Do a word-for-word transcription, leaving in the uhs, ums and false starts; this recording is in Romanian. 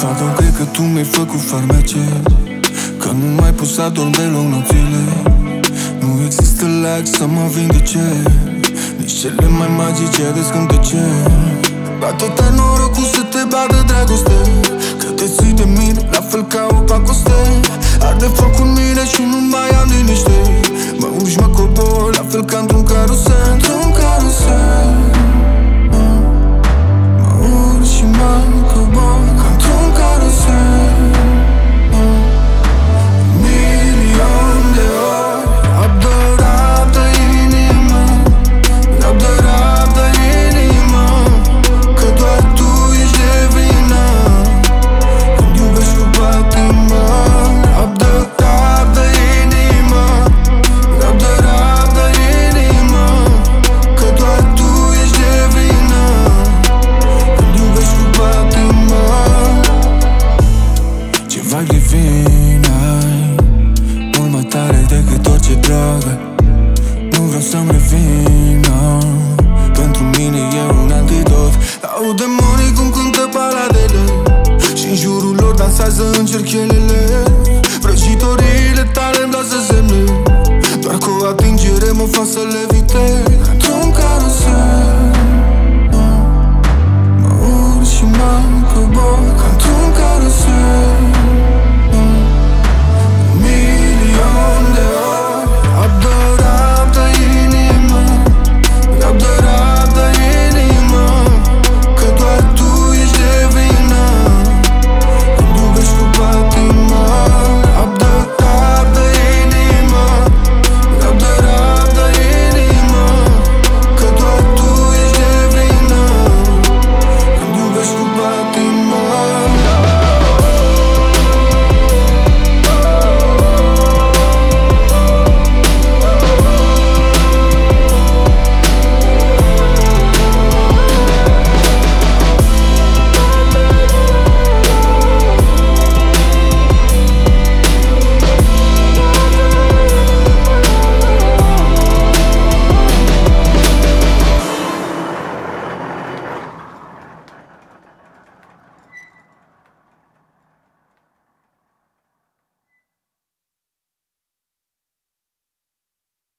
Pardon, cred că tu mi-ai făcut farmece, că nu mai pot să adorm deloc nopțile. Nu există lag să mă vindece, nici cele mai magice descântece. Bate-te norocul să te bată dragoste, că te ții de mine la fel ca o pacoste. Arde foc în mine și nu mai am liniște. Mă urci, mă cobor, la fel ca într-un carusel. Într-un carusel mă urci și mă cobor, ca într-un carusel. Milion de ori rabdă, rabdă inima, rabdă, rabdă inima, că doar tu ești de vină când iubești cu patimă. Rabdă, rabdă inima, rabdă, rabdă inima, că doar tu ești de vină când iubești cu patimă. Ce vibe divin ai, mult mai tare decât orice dragă. Nu vreau să-mi revină, pentru mine e un antidot. Aud demonii cum cântă baladele și în jurul lor dansează în cerchele